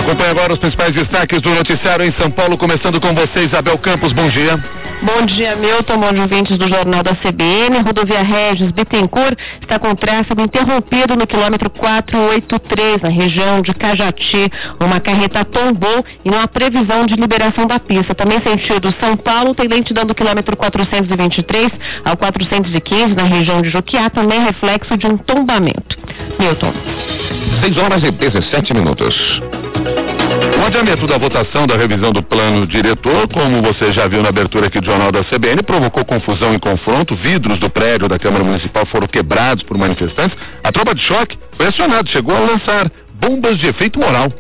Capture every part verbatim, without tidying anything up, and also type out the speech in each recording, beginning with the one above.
Acompanhe agora os principais destaques do noticiário em São Paulo, começando com você, Isabel Campos. Bom dia. Bom dia, Milton. Bom dia, ouvintes do Jornal da C B N. Rodovia Regis Bittencourt está com tráfego interrompido no quilômetro quatrocentos e oitenta e três, na região de Cajati. Uma carreta tombou e não há previsão de liberação da pista. Também sentido São Paulo, tem lentidão do quilômetro quatrocentos e vinte e três ao quatrocentos e quinze, na região de Juquiá, também reflexo de um tombamento. Milton. seis horas e dezessete minutos. O adiamento da votação da revisão do plano diretor, como você já viu na abertura aqui do Jornal da C B N, provocou confusão e confronto. Vidros do prédio da Câmara Municipal foram quebrados por manifestantes. A tropa de choque foi acionada, chegou a lançar bombas de efeito moral.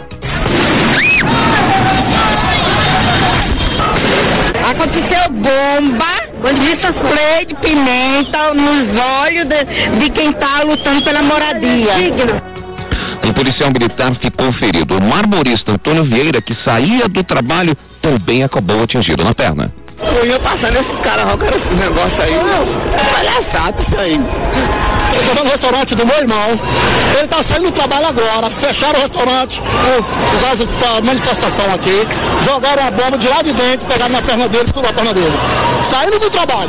Aconteceu bomba, spray de pimenta nos olhos de, de quem está lutando pela moradia. Um policial militar ficou ferido. O arborista Antônio Vieira, que saía do trabalho, também acabou atingido na perna. Eu ia passando esses caras arrancando esse negócio aí. É palhaçada isso aí. Eu tô no restaurante do meu irmão. Ele tá saindo do trabalho agora. Fecharam o restaurante por causa da manifestação aqui. Jogaram a bomba de lá de dentro, pegaram na perna dele, estourou a perna dele. Saindo do trabalho.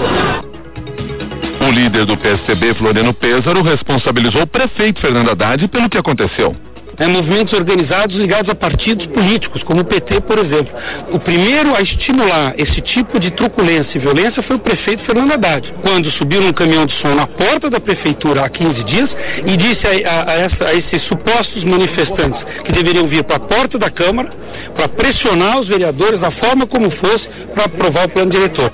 O líder do P S D B, Floriano Pêssaro, responsabilizou o prefeito Fernando Haddad pelo que aconteceu. É, movimentos organizados ligados a partidos políticos, como o P T, por exemplo. O primeiro a estimular esse tipo de truculência e violência foi o prefeito Fernando Haddad, quando subiu num caminhão de som na porta da prefeitura há quinze dias e disse a, a, a, essa, a esses supostos manifestantes que deveriam vir para a porta da Câmara para pressionar os vereadores da forma como fosse para aprovar o plano diretor.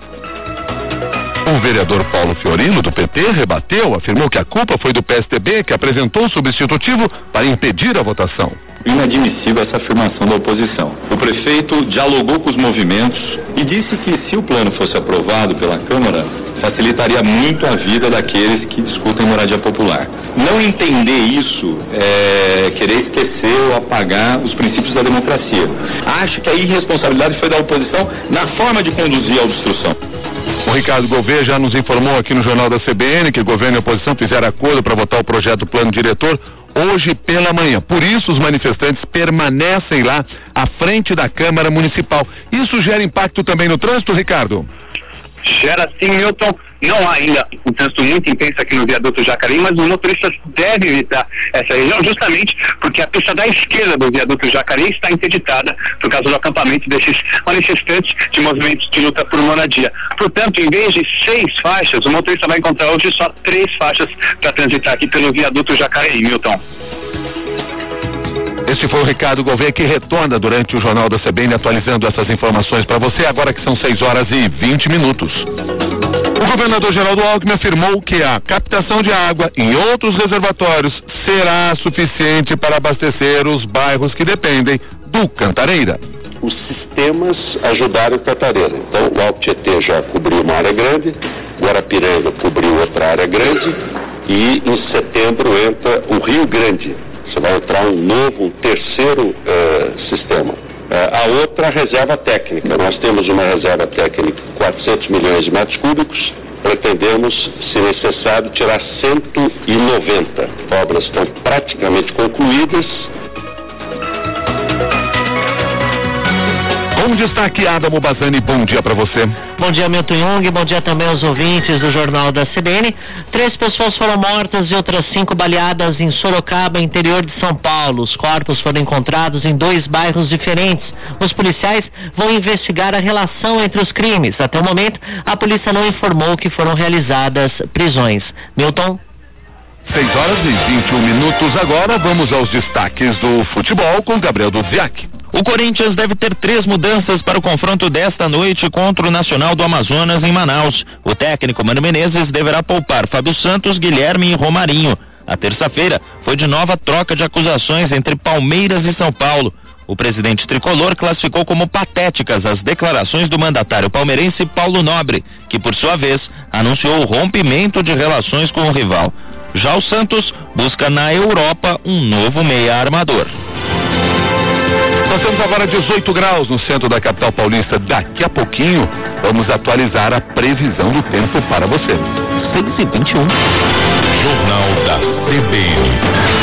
O vereador Paulo Fiorino, do P T, rebateu, afirmou que a culpa foi do P S D B, que apresentou o substitutivo para impedir a votação. Inadmissível essa afirmação da oposição. O prefeito dialogou com os movimentos e disse que, se o plano fosse aprovado pela Câmara, facilitaria muito a vida daqueles que discutem moradia popular. Não entender isso é querer esquecer ou apagar os princípios da democracia. Acho que a irresponsabilidade foi da oposição na forma de conduzir a obstrução. O Ricardo Gouveia já nos informou aqui no Jornal da C B N que o governo e a oposição fizeram acordo para votar o projeto do plano diretor hoje pela manhã. Por isso, os manifestantes permanecem lá à frente da Câmara Municipal. Isso gera impacto também no trânsito, Ricardo? Gera sim, Milton. Não há ainda um trânsito muito intenso aqui no viaduto Jacareí, mas os motoristas devem evitar essa região justamente porque a pista da esquerda do viaduto Jacareí está interditada por causa do acampamento desses manifestantes de movimentos de luta por moradia. Portanto, em vez de seis faixas, o motorista vai encontrar hoje só três faixas para transitar aqui pelo viaduto Jacareí, Milton. Este foi o Ricardo Gouveia, que retorna durante o Jornal da C B N atualizando essas informações para você, agora que são seis horas e vinte minutos. O governador Geraldo Alckmin afirmou que a captação de água em outros reservatórios será suficiente para abastecer os bairros que dependem do Cantareira. Os sistemas ajudaram o Cantareira. Então, o Alto Tietê já cobriu uma área grande, Guarapiranga cobriu outra área grande e em setembro entra o Rio Grande. Você vai entrar um novo, um terceiro uh, sistema. Uh, a outra reserva técnica. Nós temos uma reserva técnica de quatrocentos milhões de metros cúbicos. Pretendemos, se necessário, tirar cento e noventa. Obras estão praticamente concluídas. Com destaque, Adamo Bazani, bom dia para você. Bom dia, Milton Jung, bom dia também aos ouvintes do Jornal da C B N. Três pessoas foram mortas e outras cinco baleadas em Sorocaba, interior de São Paulo. Os corpos foram encontrados em dois bairros diferentes. Os policiais vão investigar a relação entre os crimes. Até o momento, a polícia não informou que foram realizadas prisões. Milton? seis horas e vinte e um minutos agora, vamos aos destaques do futebol com Gabriel Dudziak. O Corinthians deve ter três mudanças para o confronto desta noite contra o Nacional do Amazonas em Manaus. O técnico Mano Menezes deverá poupar Fábio Santos, Guilherme e Romarinho. A terça-feira foi de nova troca de acusações entre Palmeiras e São Paulo. O presidente tricolor classificou como patéticas as declarações do mandatário palmeirense Paulo Nobre, que por sua vez anunciou o rompimento de relações com o rival. Já o Santos busca na Europa um novo meia armador. Nós temos agora dezoito graus no centro da capital paulista. Daqui a pouquinho vamos atualizar a previsão do tempo para você. seis e vinte e um. Jornal da C B N.